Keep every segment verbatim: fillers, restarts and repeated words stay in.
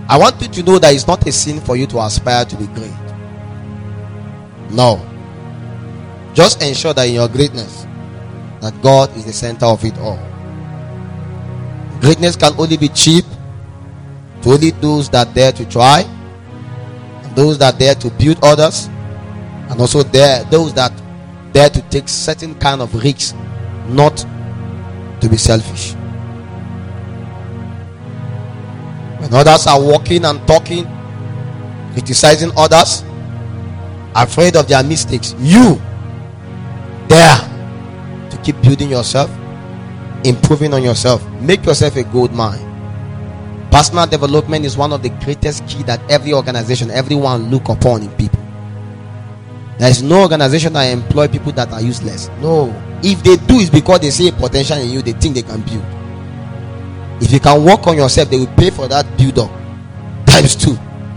I want you to know that it's not a sin for you to aspire to be great. No. Just ensure that in your greatness, that God is the center of it all. Greatness can only be cheap to only those that dare to try, and those that dare to build others, and also dare those that dare to take certain kind of risks, not to be selfish. When others are walking and talking, criticizing others, afraid of their mistakes, you dare to keep building yourself, improving on yourself. Make yourself a gold mine. Personal development is one of the greatest key that every organization, everyone look upon in people. There is no organization that employ people that are useless. No. If they do, it's because they see a potential in you, they think they can build. If you can work on yourself, they will pay for that build up times two.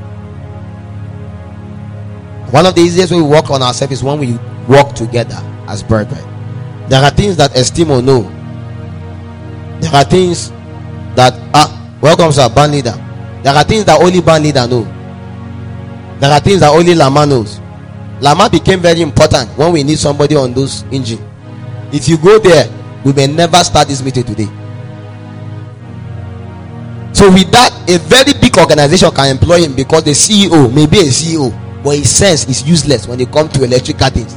One of the easiest way we work on ourselves is when we work together as brethren. There are things that esteem or know. There are things that ah welcome sir, band leader. There are things that only band leader know. There are things that only Lama knows. Lama became very important when we need somebody on those engine. If you go there, we may never start this meeting today. So with that, a very big organization can employ him because the C E O may be a C E O, but his sense is useless when it comes to electrical things.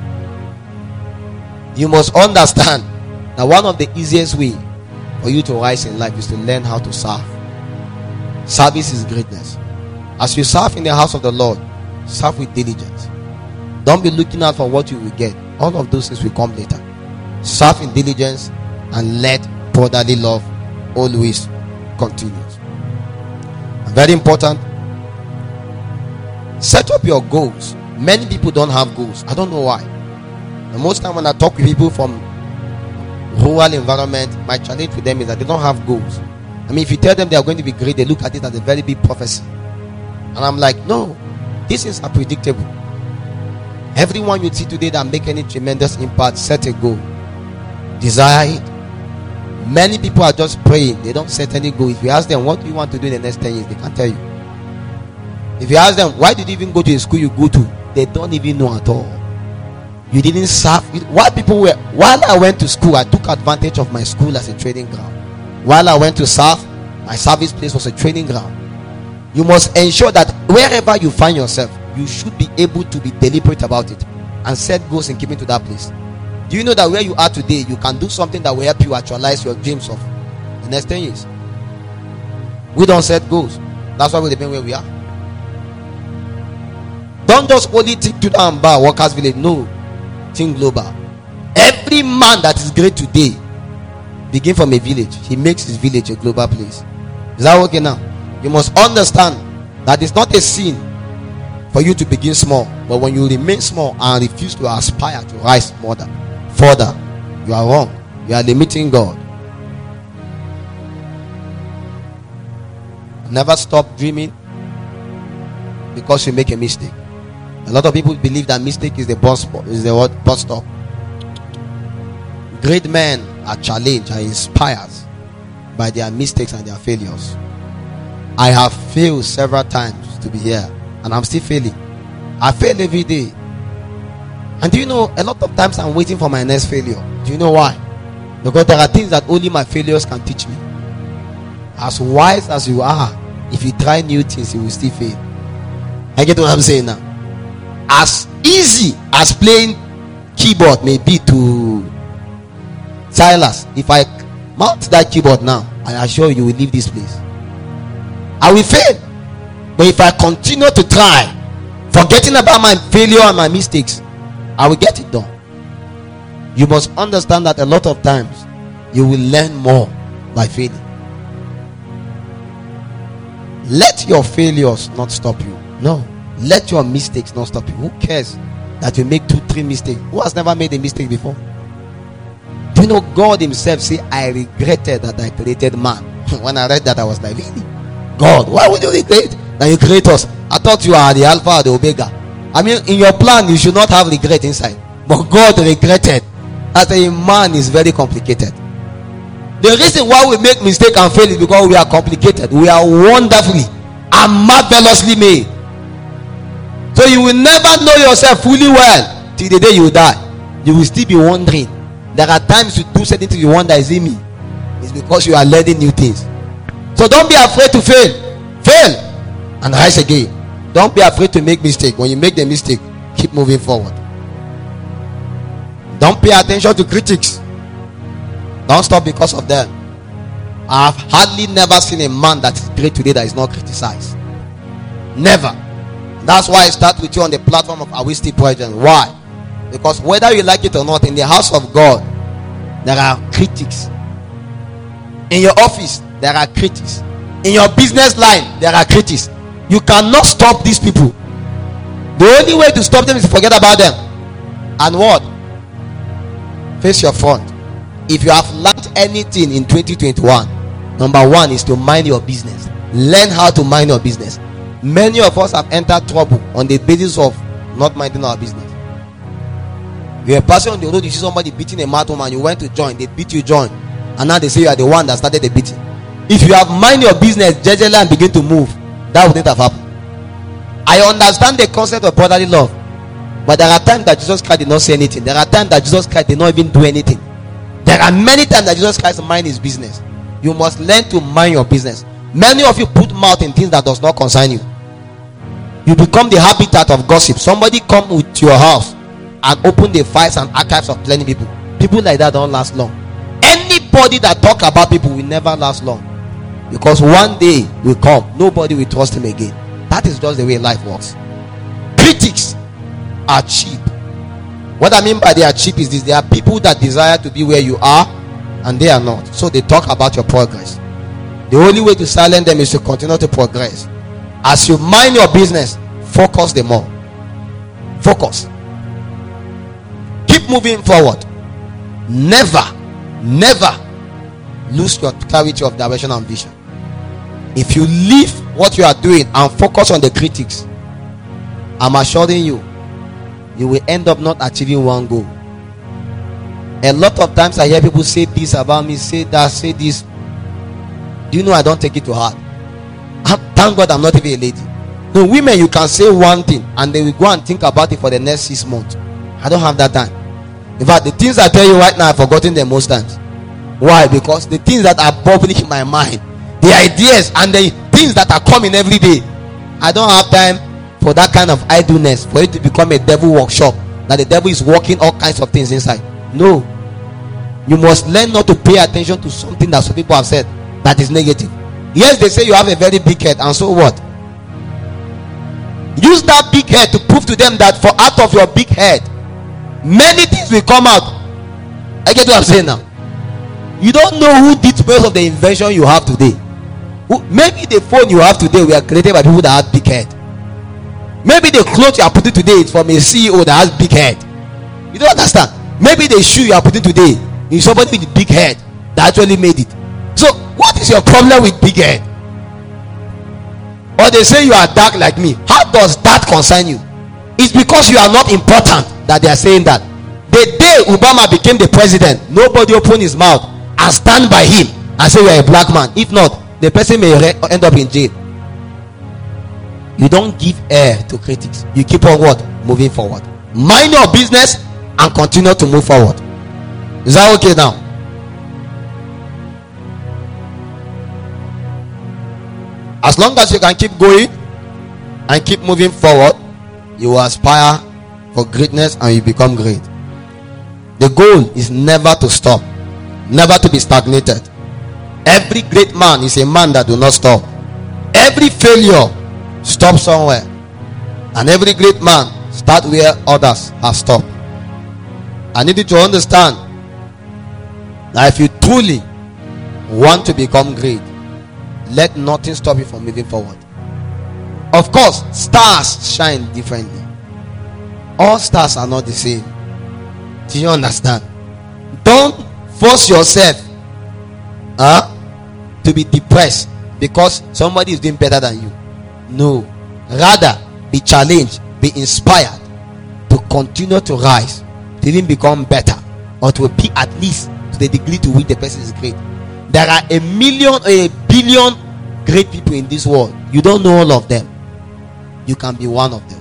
You must understand that one of the easiest way for you to rise in life is to learn how to serve. Service is greatness. As you serve in the house of the Lord, serve with diligence. Don't be looking out for what you will get. All of those things will come later. Serve in diligence and let brotherly love always continue. And very important, set up your goals. Many people don't have goals. I don't know why. And most time when I talk with people from rural environment, my challenge with them is that they don't have goals. I mean, if you tell them they are going to be great, they look at it as a very big prophecy. And I'm like, no, these things are predictable. Everyone you see today that make any tremendous impact, set a goal. Desire it. Many people are just praying. They don't set any goal. If you ask them, what do you want to do in the next ten years? They can't tell you. If you ask them, why did you even go to the school you go to? They don't even know at all. You didn't serve. Why people were, while I went to school, I took advantage of my school as a training ground. While I went to serve, my service place was a training ground. You must ensure that wherever you find yourself, you should be able to be deliberate about it and set goals in keeping to that place. Do you know that where you are today, you can do something that will help you actualize your dreams of the next ten years? We don't set goals. That's why we depend where we are. Don't just only think to down bar workers village. No, think global. Every man that is great today begin from a village. He makes his village a global place. Is that okay now? You must understand that it's not a sin for you to begin small, but when you remain small and refuse to aspire to rise further, further, you are wrong. You are limiting God. Never stop dreaming because you make a mistake. A lot of people believe that mistake is the bus is the what bus stop. Great men are challenged and inspired by their mistakes and their failures. I have failed several times to be here, and I'm still failing. I fail every day. And do you know, a lot of times I'm waiting for my next failure. Do you know why? Because there are things that only my failures can teach me. As wise as you are, if you try new things, you will still fail. I get what I'm saying now. As easy as playing keyboard may be to Silas, if I mount that keyboard now, I assure you, you will leave this place. I will fail. But if I continue to try, forgetting about my failure and my mistakes, I will get it done. You must understand that a lot of times you will learn more by failing. Let your failures not stop you. No. Let your mistakes not stop you. Who cares that you make two, three mistakes? Who has never made a mistake before? Do you know God himself say, I regretted that I created man? When I read that, I was like, really? God, why would you regret that you create us? I thought you are the Alpha or the Omega. I mean, in your plan, you should not have regret inside. But God regretted. As a man is very complicated. The reason why we make mistake and fail is because we are complicated. We are wonderfully are marvelously made. So you will never know yourself fully well till the day you die. You will still be wondering. There are times you do certain things, you wonder, is it me? It's because you are learning new things. So don't be afraid to fail. Fail and rise again. Don't be afraid to make mistake. When you make the mistake, keep moving forward. Don't pay attention to critics. Don't stop because of them. I have hardly never seen a man that is great today that is not criticized. Never. That's why I start with you on the platform of Are We Still Brethren? Why? Because whether you like it or not, in the house of God, there are critics. In your office, there are critics. In your business line, there are critics. You cannot stop these people. The only way to stop them is to forget about them. And what? Face your front. If you have learned anything in twenty twenty-one, number one is to mind your business. Learn how to mind your business. Many of us have entered trouble on the basis of not minding our business. You are passing on the road, you see somebody beating a mad woman, you went to join, they beat you, join, and now they say you are the one that started the beating. If you have mind your business gingerly and begin to move, that wouldn't have happened. I understand the concept of brotherly love, but there are times that Jesus Christ did not say anything. There are times that Jesus Christ did not even do anything. There are many times that Jesus Christ mind his business. You must learn to mind your business. Many of you put mouth in things that does not concern you. You become the habitat of gossip. Somebody come with your house and open the files and archives of plenty people. People like that don't last long. Anybody that talk about people will never last long, because one day will come, nobody will trust him again. That is just the way life works. Critics are cheap. What I mean by they are cheap is this: there are people that desire to be where you are and they are not, so they talk about your progress. The only way to silence them is to continue to progress. As you mind your business, focus them more. Focus. Keep moving forward. Never, never lose your clarity of direction and vision. If you leave what you are doing and focus on the critics, I'm assuring you, you will end up not achieving one goal. A lot of times I hear people say this about me, say that, say this. Do you know I don't take it to heart? Thank God I'm not even a lady. No, women, you can say one thing and they will go and think about it for the next six months. I don't have that time. In fact, the things I tell you right now, I've forgotten them most times. Why? Because the things that are bubbling in my mind, the ideas and the things that are coming every day, I don't have time for that kind of idleness, for it to become a devil workshop, that the devil is working all kinds of things inside. No. You must learn not to pay attention to something that some people have said that is negative. Yes, they say you have a very big head, and so what? Use that big head to prove to them that for out of your big head, many things will come out. I get what I'm saying now. You don't know who did most of the invention you have today. Who, maybe the phone you have today were created by people that have big head. Maybe the clothes you are putting today is from a C E O that has big head. You don't understand. Maybe the shoe you are putting today is somebody with a big head that actually made it. So what is your problem with big head? Or they say you are dark like me. How does that concern you? It's because you are not important that they are saying that. The day Obama became the president, nobody opened his mouth and stand by him and say you are a black man. If not, the person may re- end up in jail. You don't give air to critics. You keep on what? Moving forward. Mind your business and continue to move forward. Is that okay now? As long as you can keep going and keep moving forward, you will aspire for greatness and you become great. The goal is never to stop, never to be stagnated. Every great man is a man that do not stop. Every failure stops somewhere, and every great man start where others have stopped. I need you to understand that if you truly want to become great, let nothing stop you from moving forward. Of course, stars shine differently. All stars are not the same. Do you understand? Don't force yourself huh, to be depressed because somebody is doing better than you. No. Rather, be challenged, be inspired to continue to rise, to even become better, or to be at least to the degree to which the person is great. There are a million or a billion great people in this world. You don't know all of them. You can be one of them.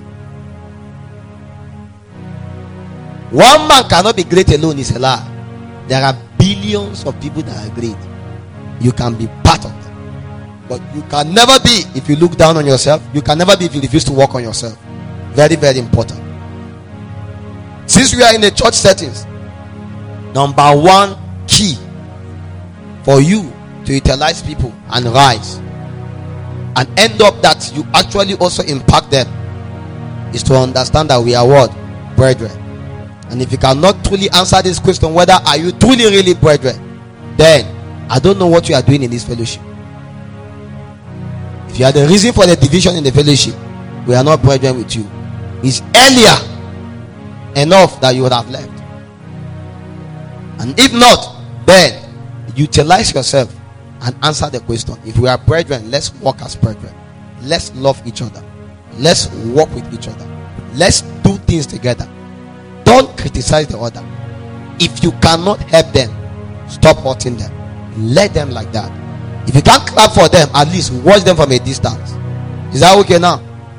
One man cannot be great alone, is a lie. There are billions of people that are great. You can be part of them, but you can never be if you look down on yourself. You can never be if you refuse to work on yourself. Very, very important. Since we are in a church settings, number one key for you to utilize people and rise and end up that you actually also impact them is to understand that we are what? Brethren. And if you cannot truly answer this question, whether are you truly really brethren, then I don't know what you are doing in this fellowship. If you are the reason for the division in the fellowship, we are not brethren with you. It's earlier enough that you would have left. And if not, then utilize yourself and answer the question. If we are brethren, let's walk as brethren. Let's love each other. Let's work with each other. Let's do things together. Don't criticize the other. If you cannot help them, stop hurting them. Let them like that. If you can't clap for them, at least watch them from a distance. Is that okay now?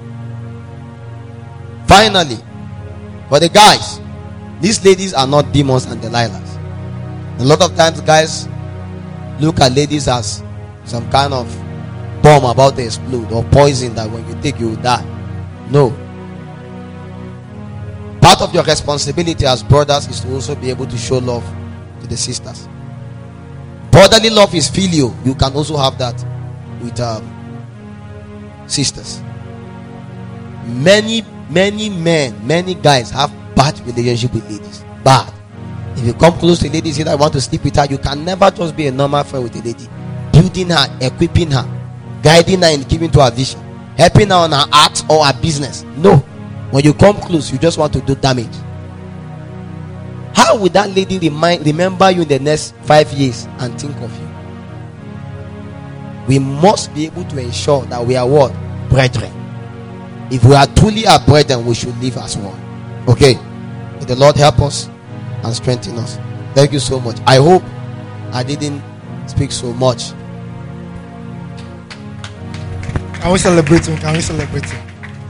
Finally, for the guys, these ladies are not demons and Delilahs. A lot of times guys look at ladies as some kind of bomb about to explode, or poison that when you take you will die. No. Part of your responsibility as brothers is to also be able to show love to the sisters. Brotherly love is filial. You can also have that with um, sisters. Many, many men, many guys have bad relationship with ladies. Bad. If you come close to a lady, say that I want to sleep with her, you can never just be a normal friend with a lady. Building her, equipping her, guiding her and giving to her vision, helping her on her art or her business. No. When you come close, you just want to do damage. How will that lady remind, remember you in the next five years and think of you? We must be able to ensure that we are what? Brethren. If we are truly our brethren, we should live as one. Okay. May the Lord help us and strengthen us. Thank you so much. I hope I didn't speak so much. Can we celebrate him? Can we celebrate him?